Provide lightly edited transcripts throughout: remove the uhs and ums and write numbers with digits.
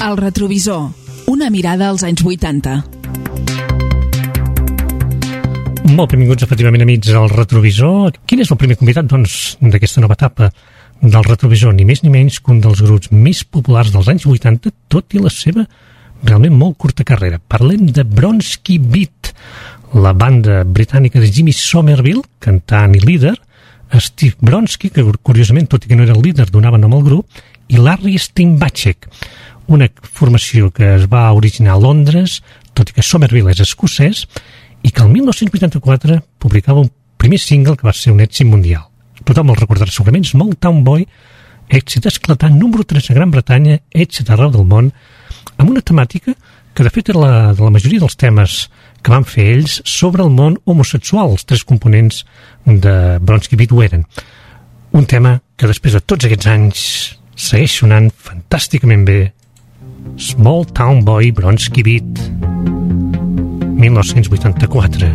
El retrovisor, una mirada als anys 80. Molt benvinguts, efectivament, amics, al retrovisor. Quin és el primer convidat, doncs, d'aquesta nova etapa del retrovisor? Ni més ni menys que un dels grups més populars dels anys 80, tot i la seva realment molt curta carrera. Parlem de Bronski Beat, la banda britànica de Jimmy Somerville, cantant i líder, Steve Bronski, que curiosament, tot i que no era el líder, donava nom al grup, i Larry Steinbachek, una formació que es va originar a Londres, tot i que Somerville és escocès, i que el 1984 publicava un primer single que va ser un èxit mundial. Tothom el recordarà segurament, Small Town Boy, èxit esclatant, número 3 a Gran Bretanya, èxit arreu del món, amb una temàtica que de fet era de la majoria dels temes que van fer ells sobre el món homosexual. Els tres components de Bronski Beat ho eren. Un tema que després de tots aquests anys segueix sonant fantàsticament bé. Small Town Boy, Bronski Beat, 1984.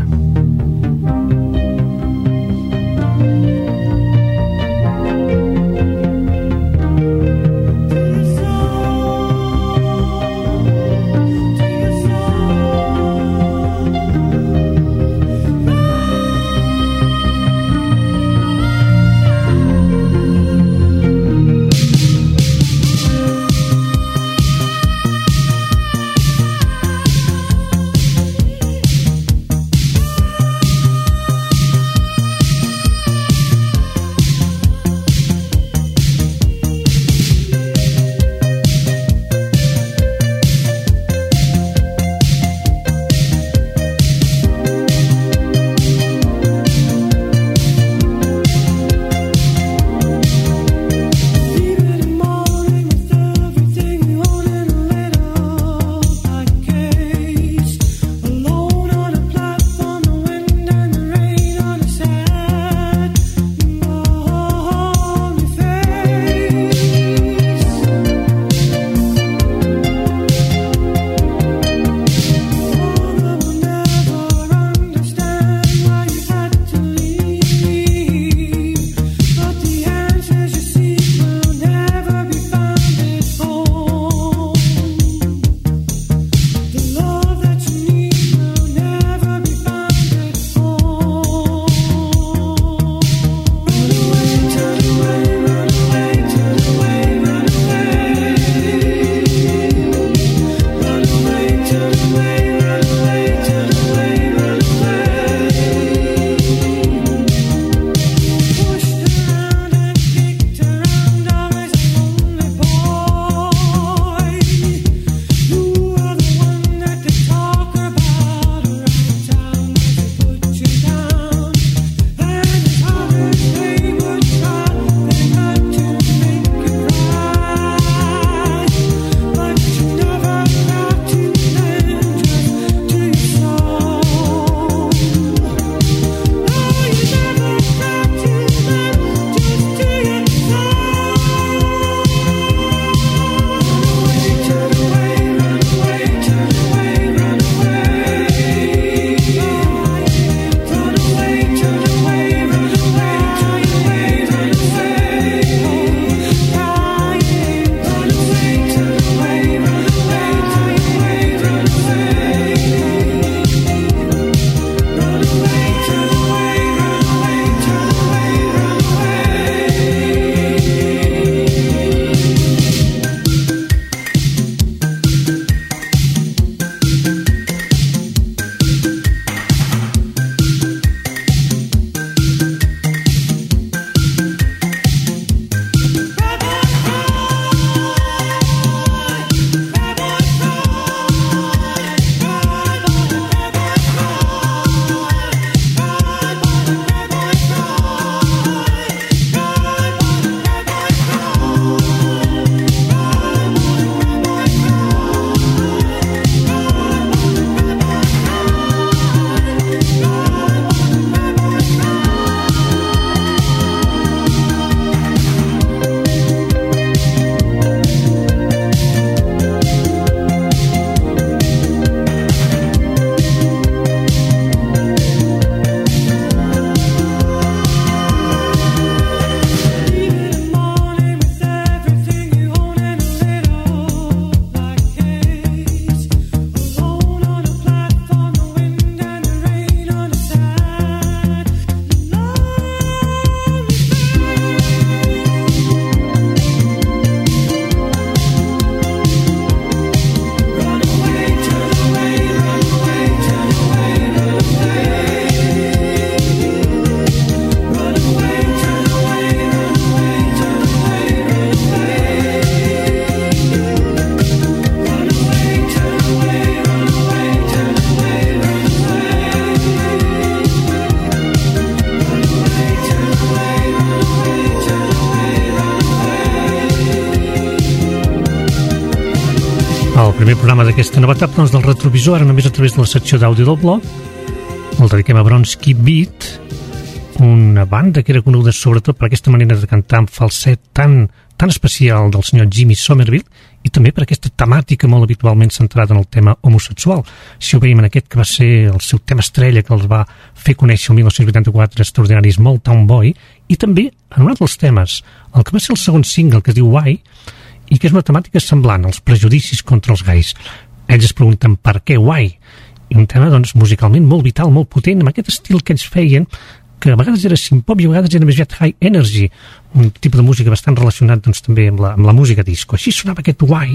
el primer programa d'aquesta nova etapa del retrovisor, ara només a través de la secció d'àudio del blog. El dediquem a Bronski Beat, una banda que era coneguda sobretot per aquesta manera de cantar amb falset tan especial del senyor Jimmy Somerville, i també per aquesta temàtica molt habitualment centrada en el tema homosexual. Si ho veiem en aquest que va ser el seu tema estrella que els va fer conèixer el 1984, Extraordinary Small Town Boy, i també en un altre dels temes, el que va ser el segon single, que es diu Why, i que és una temàtica semblant als prejudicis contra els gais. Ells es pregunten per què Why, i un tema doncs, musicalment molt vital, molt potent, amb aquest estil que ells feien, que a vegades era synth-pop i a vegades era més aviat high energy, un tipus de música bastant relacionat doncs, també amb la música disco. Així sonava aquest Why.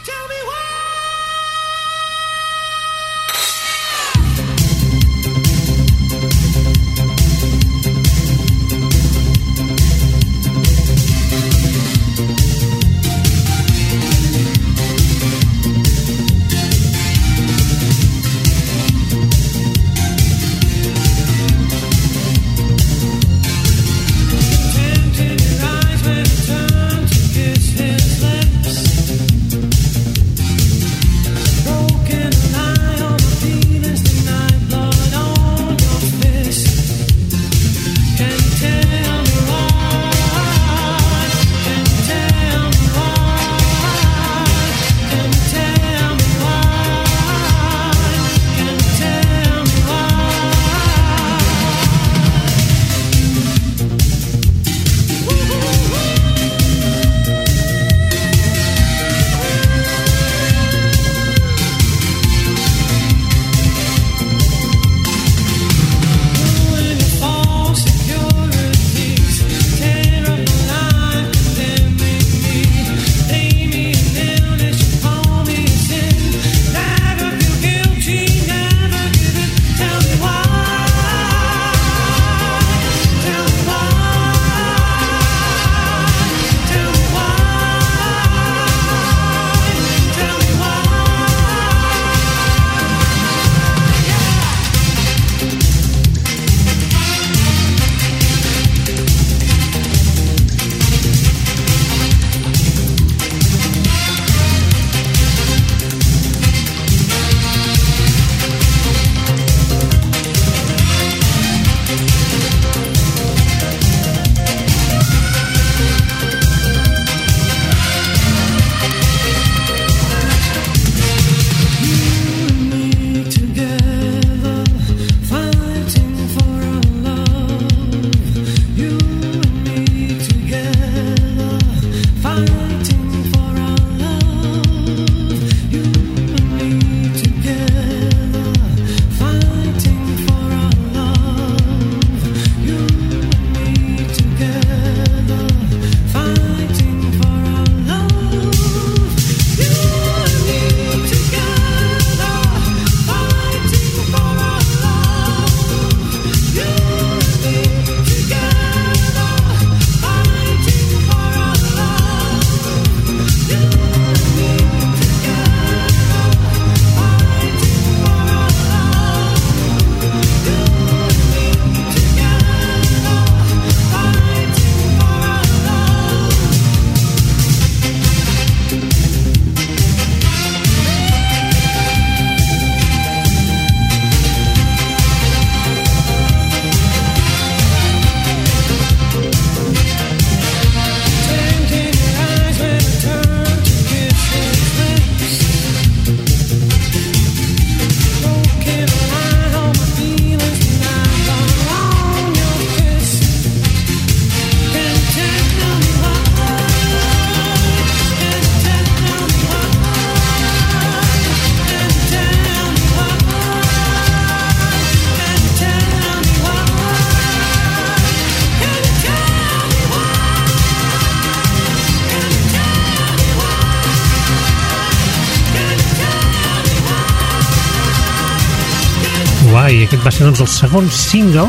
i aquest va ser doncs, el segon single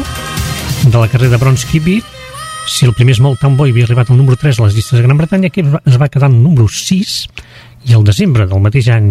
de la carrera de Bronski Beat. Si el primer Small Town Boy havia arribat al número 3 a les llistes de Gran Bretanya, aquest es va quedar al número 6 i al desembre del mateix any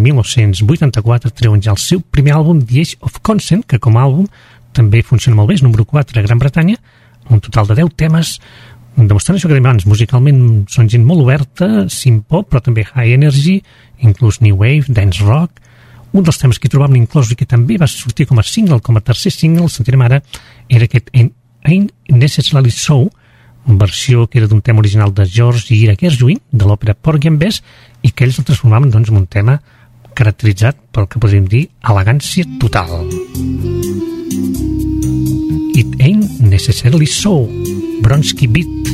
1984 treuen ja el seu primer àlbum, The Age of Consent, que com a àlbum també funciona molt bé, és número 4 a Gran Bretanya, un total de 10 temes demostrant això que dèiem abans, musicalment són gent molt oberta, synth-pop, però també high energy, inclús new wave, dance rock. Un dels temes que trobàvem inclòs i que també va sortir com a single, com a tercer single, el sentirem ara, era aquest Ain't Necessarily So, versió que era d'un tema original de George i Ira Gershwin, de l'òpera Porgy and Bess, i que ells el transformaven doncs, en un tema caracteritzat pel que podríem dir elegància total. It Ain't Necessarily So, Bronski Beat.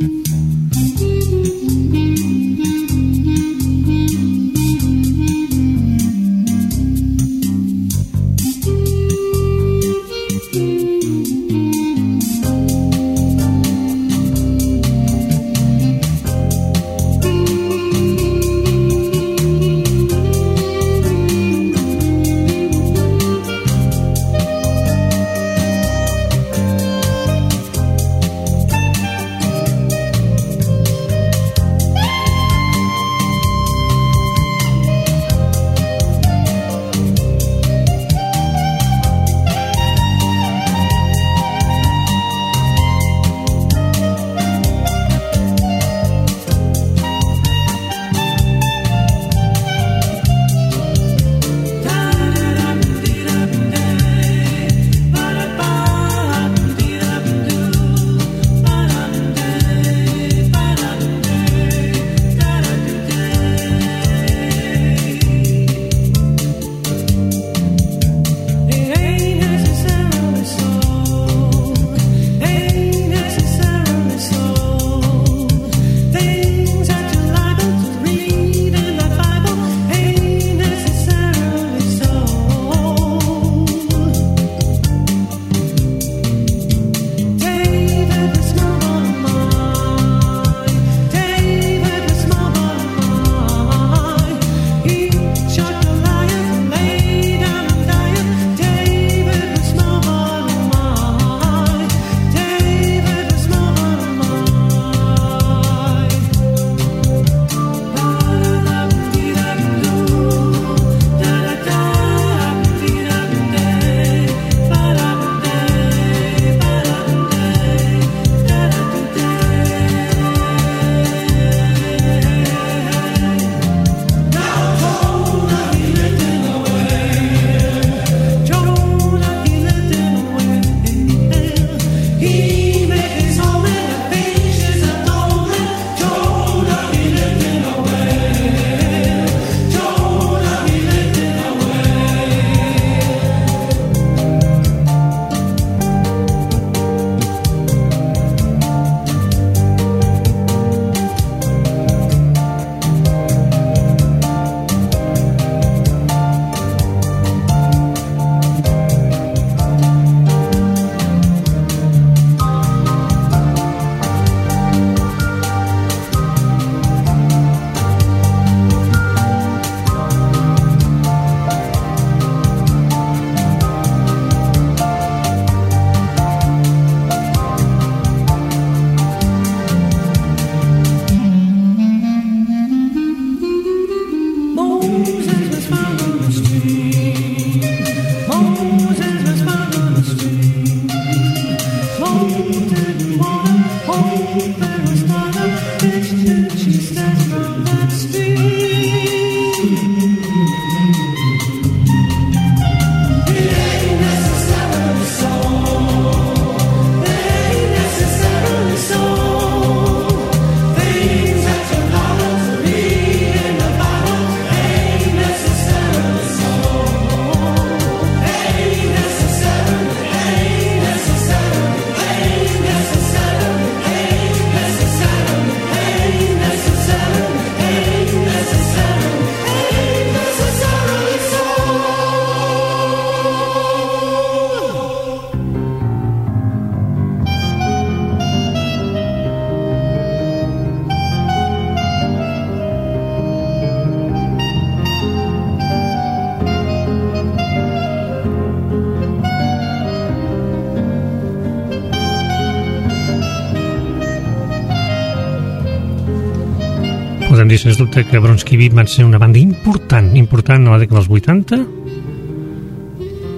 podem dir sens dubte que Bronski Beat van ser una banda important a la dècada dels 80.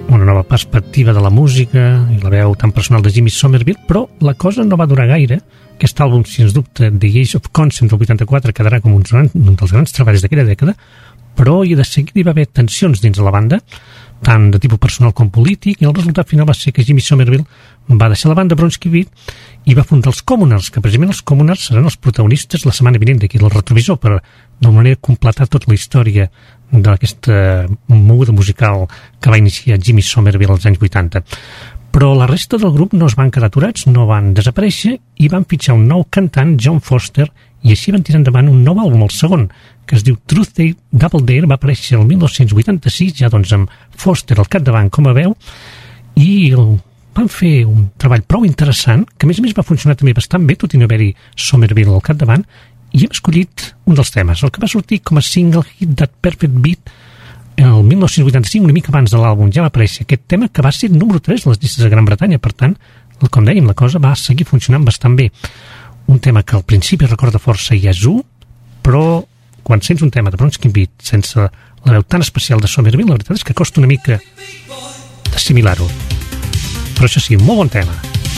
una nova perspectiva de la música i la veu tan personal de Jimmy Somerville, però la cosa no va durar gaire. Aquest àlbum, si ens dubte, The Age of Consent del 84, quedarà com un dels grans treballs d'aquella dècada, però i de seguida hi va haver tensions dins de la banda, tant de tipus personal com polític, i el resultat final va ser que Jimmy Somerville va deixar la banda Bronski Beat i va fundar els Commoners, que precisament els Commoners seran els protagonistes la setmana vinent d'aquí del retrovisor, per d'alguna manera completar tota la història d'aquesta moguda musical que va iniciar Jimmy Somerville als anys 80. Però la resta del grup no es van quedar aturats, no van desaparèixer i van fitxar un nou cantant, John Foster, i així van tirar endavant un nou àlbum, el segon, que es diu Truth Double Dare, va aparèixer el 1986, ja doncs amb Foster al capdavant com a veu, i van fer un treball prou interessant, que a més va funcionar també bastant bé, tot i no haver-hi Somerville al capdavant, i hem escollit un dels temes, el que va sortir com a single hit That Perfect Beat el 1985, una mica abans de l'àlbum, ja va aparèixer aquest tema que va ser número 3 a les llistes de Gran Bretanya, per tant, com dèiem, la cosa va seguir funcionant bastant bé. Un tema que al principi recorda força Yazoo, però quan sents un tema de Bronski Beat sense la veu tan especial de Somerville, la veritat és que costa una mica d'assimilar-ho. Però això sí, molt bon tema.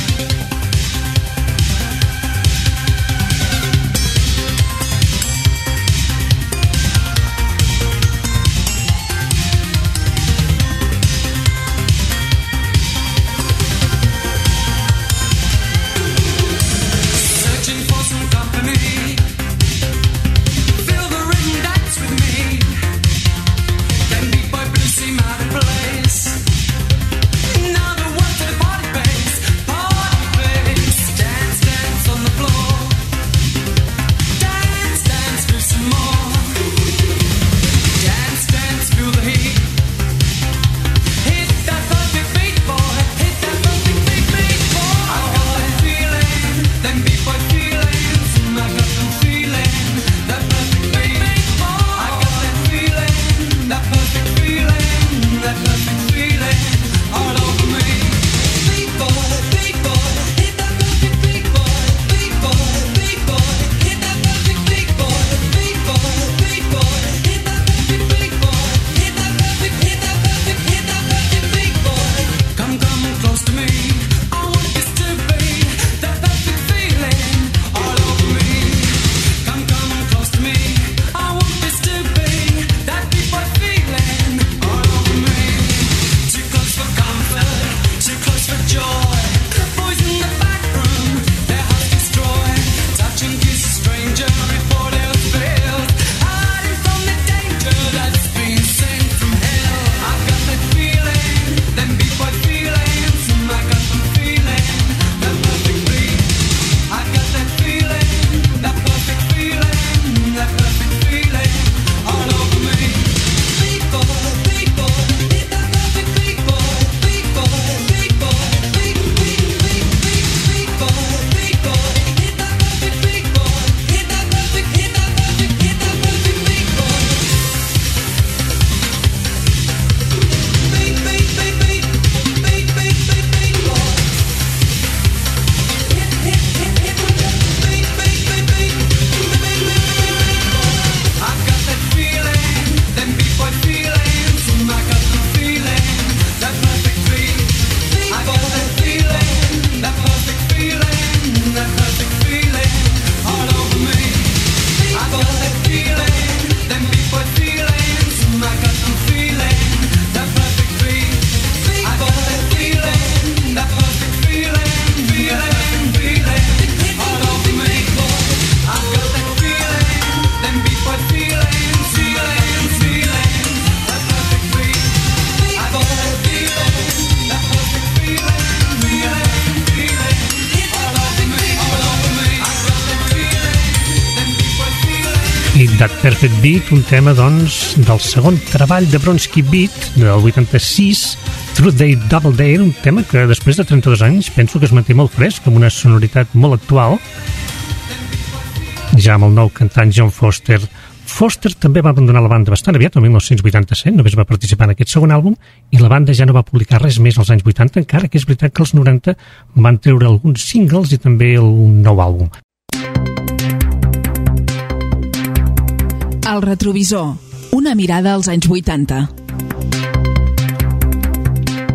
That Perfect Beat, un tema, doncs, del segon treball de Bronski Beat, del 86, Truth Double Dare, un tema que després de 32 anys penso que es manté molt fresc, amb una sonoritat molt actual, ja amb el nou cantant John Foster. Foster també va abandonar la banda bastant aviat, el 1987, només va participar en aquest segon àlbum, i la banda ja no va publicar res més als anys 80, encara que és veritat que als 90 van treure alguns singles i també un nou àlbum. El retrovisor, una mirada als anys 80.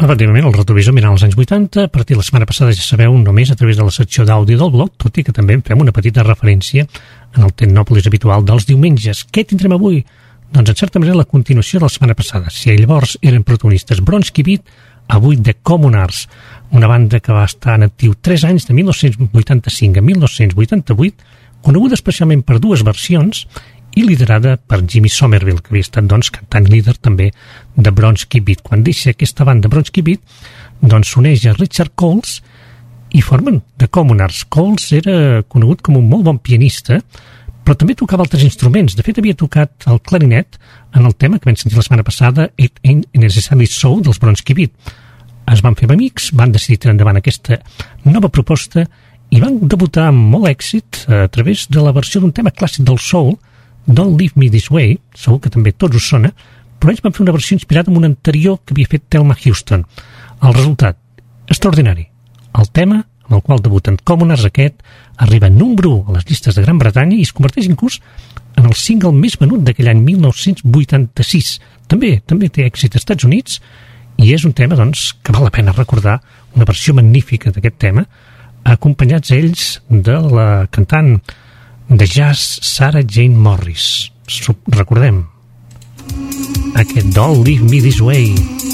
Efectivament, el retrovisor mirant els anys 80, a partir de la setmana passada ja sabeu, només a través de la secció d'àudio del blog, tot i que també en fem una petita referència en el Tecnòpolis habitual dels diumenges. Què tindrem avui? Doncs en certa manera la continuació de la setmana passada. Si llavors eren protagonistes Bronski Beat, avui The Communards, una banda que va estar en actiu 3 anys, de 1985 a 1988, coneguda especialment per 2 versions i liderada per Jimmy Somerville, que havia estat doncs, cantant líder també de Bronski Beat. Quan deixa aquesta banda Bronski Beat, doncs s'uneix a Richard Coles i formen The Communards. Coles era conegut com un molt bon pianista, però també tocava altres instruments. De fet, havia tocat el clarinet en el tema que vam sentir la setmana passada, It Ain't Necessarily So, dels Bronski Beat. Es van fer amics, van decidir tirar endavant aquesta nova proposta i van debutar amb molt èxit a través de la versió d'un tema clàssic del soul, Don't Leave Me This Way, segur que també tots us sona, però ells van fer una versió inspirada en un anterior que havia fet Thelma Houston. El resultat, extraordinari. El tema, amb el qual debuten Communards, aquest, arriba número 1 a les llistes de Gran Bretanya i es converteix inclús en el single més venut d'aquell any 1986. També té èxit als Estats Units i és un tema doncs, que val la pena recordar, una versió magnífica d'aquest tema, acompanyats ells de la cantant de jazz Sarah Jane Morris. Recordem aquest Don't Leave Me This Way,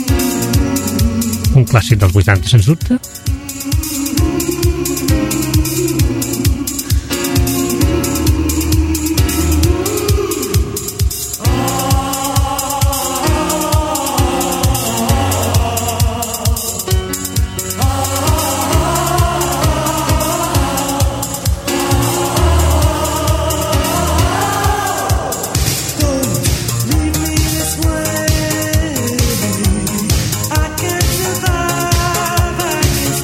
un clàssic dels 80 sens dubte. I can't survive, I can't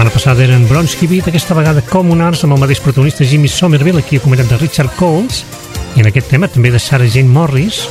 setmana passada eren Bronski Beat, aquesta vegada Communards, amb el mateix protagonista Jimmy Somerville, aquí acompanyat de Richard Coles, i en aquest tema també de Sarah Jane Morris.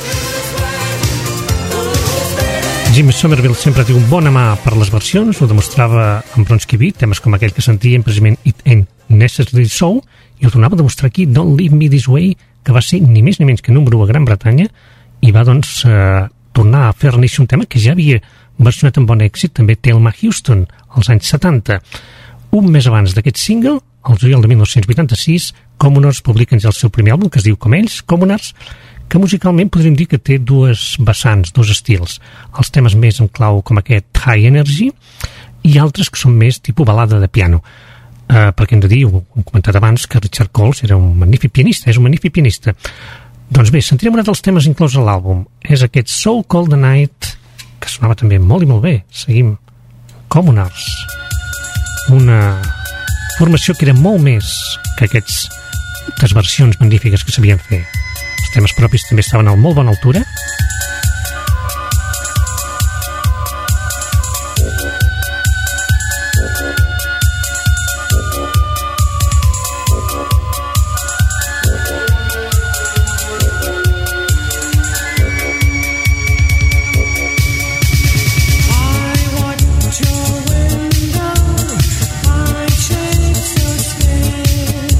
Jimmy Somerville sempre té un bona mà per les versions, ho demostrava amb Bronski Beat, temes com aquell que sentien precisament It Ain't Necessarily So, i ho tornava a demostrar aquí Don't Leave Me This Way, que va ser ni més ni menys que número 1 a Gran Bretanya, i va doncs tornar a fer néixer un tema que ja havia versionat amb bon èxit també Thelma Houston als anys 70. Un mes abans d'aquest single, el juliol de 1986, Communards publiquen ja el seu primer àlbum, que es diu com ells, Communards, que musicalment podríem dir que té dues vessants, dos estils. Els temes més en clau com aquest High Energy i altres que són més tipus balada de piano. Perquè hem de dir, ho hem comentat abans, que Richard Coles era un magnífic pianista, és un magnífic pianista. Doncs bé, sentirem un dels temes inclòs a l'àlbum. És aquest So Cold the Night, que sonava també molt i molt bé. Seguim. Communards. Una formació que era molt més que aquestes versions magnífiques que sabien fer. Els temes propis també estaven a molt bona altura.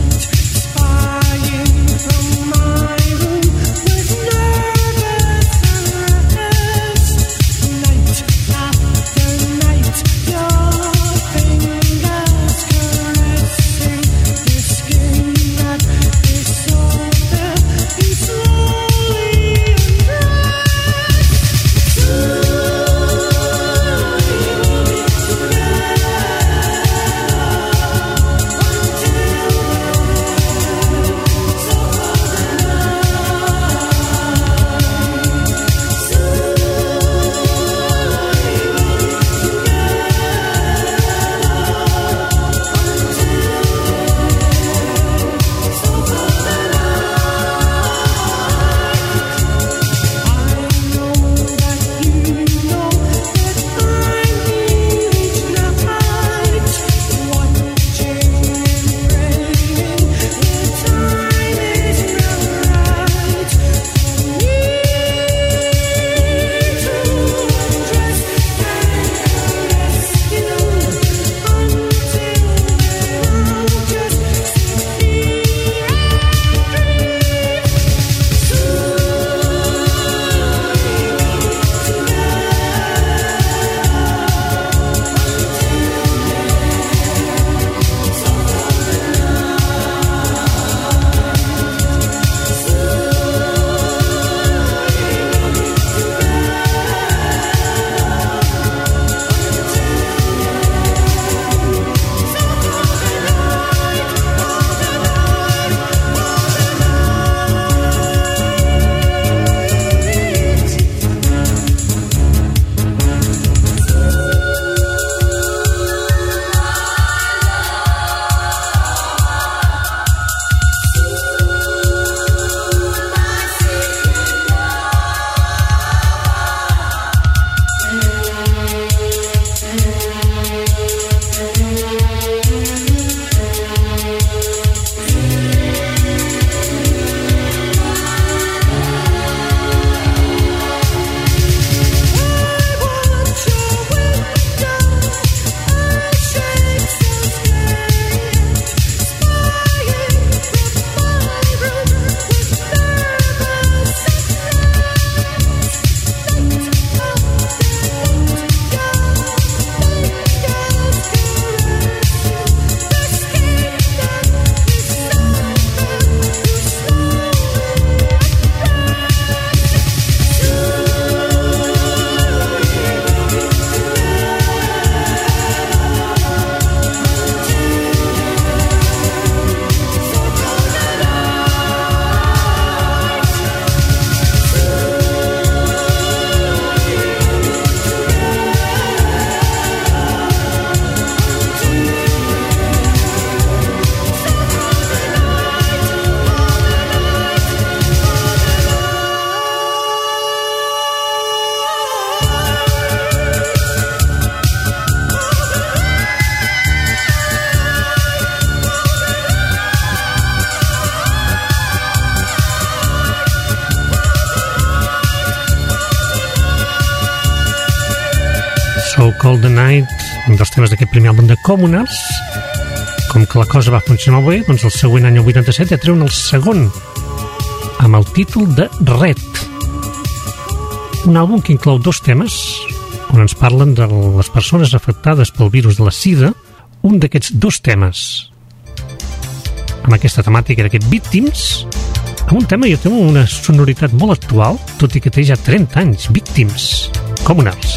Spying from my room with nervous So Cold the Night, un dels temes d'aquest primer àlbum de Communards. Com que la cosa va funcionar bé, doncs el següent any, el 87, ja treuen el segon, amb el títol de Red. Un àlbum que inclou 2 temes, on ens parlen de les persones afectades pel virus de la sida. Un d'aquests 2 temes, amb aquesta temàtica d'aquest Victims, amb un tema que té una sonoritat molt actual, tot i que té ja 30 anys. Victims, Communards.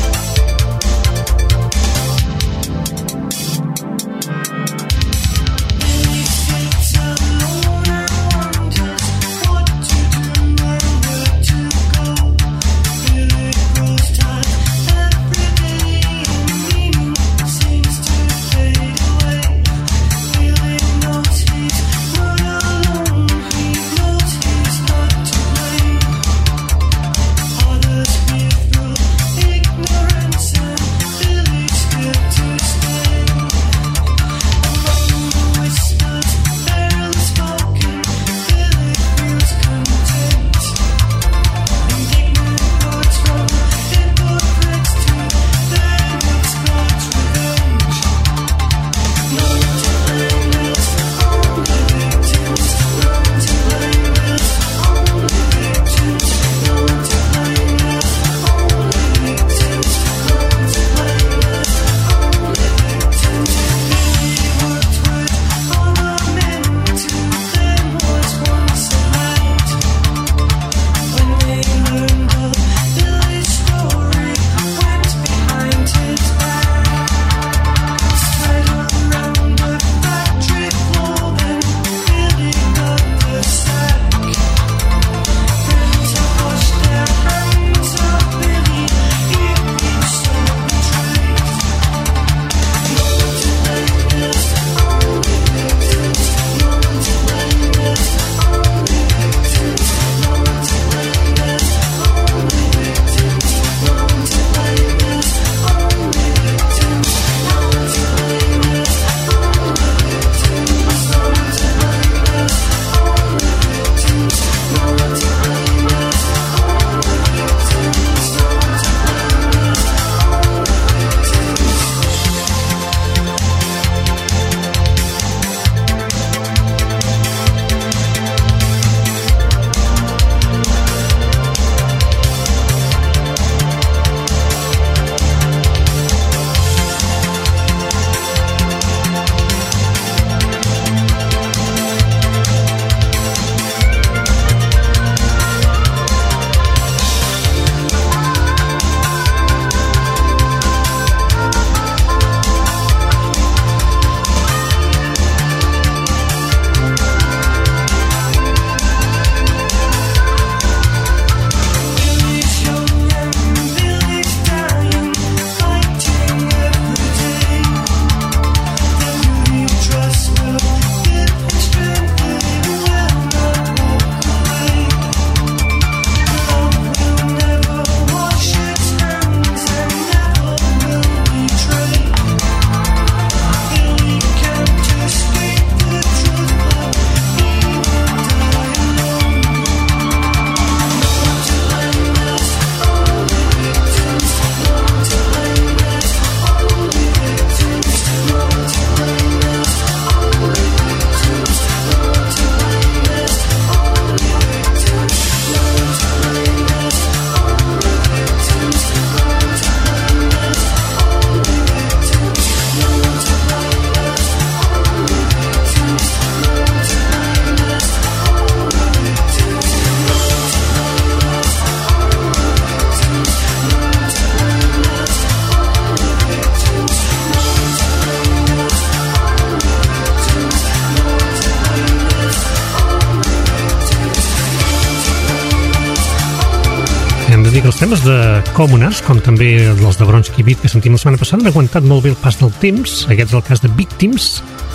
dir que els temes de Communards, com també els de Bronski Beat que sentim la setmana passada, han aguantat molt bé el pas del temps. Aquest és el cas de Victims,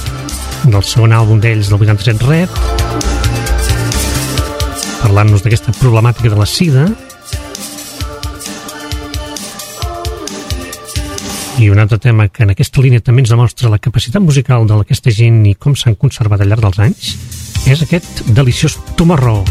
del segon àlbum d'ells, del 87 Red, parlant-nos d'aquesta problemàtica de la sida. I un altre tema que en aquesta línia també ens demostra la capacitat musical d'aquesta gent i com s'han conservat al llarg dels anys és aquest deliciós Tomorrow.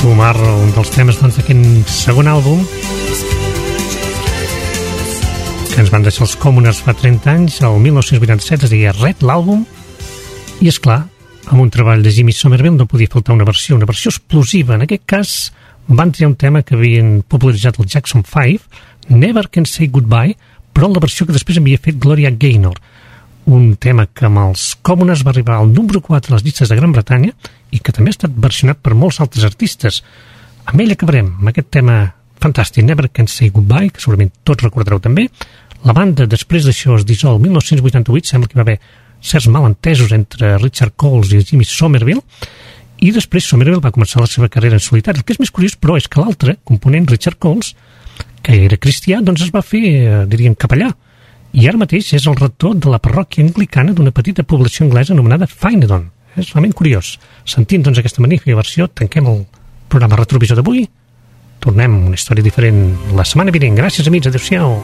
Omar, un dels temes d'aquest segon àlbum que ens van deixar els Commoners fa 30 anys, el 1987, es deia Red, l'àlbum, i és clar, amb un treball de Jimmy Somerville no podia faltar una versió explosiva. En aquest cas van triar un tema que havien popularitzat el Jackson 5, Never Can Say Goodbye, però la versió que després havia fet Gloria Gaynor, un tema que amb els Commoners va arribar al número 4 a les llistes de Gran Bretanya i que també ha estat versionat per molts altres artistes. Amb ell acabarem, amb aquest tema fantàstic, Never Can Say Goodbye, que segurament tots recordareu també. La banda, després d'això, es dissol el 1988, sembla que hi va haver certs malentesos entre Richard Coles i Jimmy Somerville, i després Somerville va començar la seva carrera en solitari. El que és més curiós, però, és que l'altre component, Richard Coles, que era cristià, doncs es va fer, diríem, capellà, i ara mateix és el rector de la parròquia anglicana d'una petita població anglesa anomenada Fynedon. És realment curiós. Sentint, doncs, aquesta magnífica versió, tanquem el programa retrovisor d'avui. Tornem a una història diferent la setmana vinent. Gràcies, amics. Adéu-siau.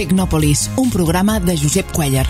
Tecnòpolis, un programa de Josep Cuéllar.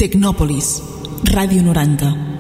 Tecnòpolis, Ràdio 90.